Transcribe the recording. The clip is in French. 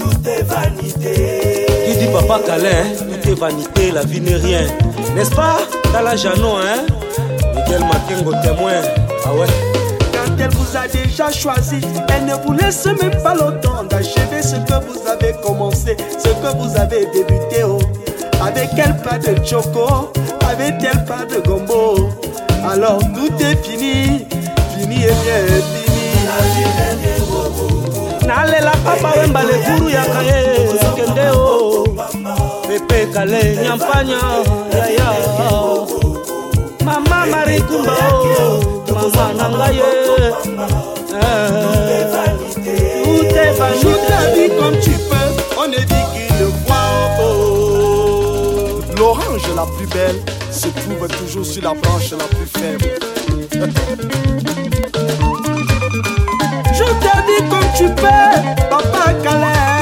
tout est vanité. Qui dit papa câlin, tout est vanité, la vie n'est rien. N'est-ce pas? Tala Jano, hein? Miguel Makengo témoin. Ah ouais? Quand elle vous a déjà choisi, elle ne vous laisse même pas le temps d'achever ce que vous avez commencé, ce que vous avez débuté. Oh. Avec elle pas de choco, avec elle pas de gombo. Alors tout est fini, fini et bien fini. Nalela papa wemba le guru ya kaye kende o. Pepe kale nyampanya ya ya. Mama Marikumba o, mama nangaye. Tout est vanité. Joue ta vie comme tu peux, on ne dit qu'il le voit. Oh. L'orange la plus belle se trouve toujours sur la branche la plus faible. Joue ta vie comme tu peux, papa Calais.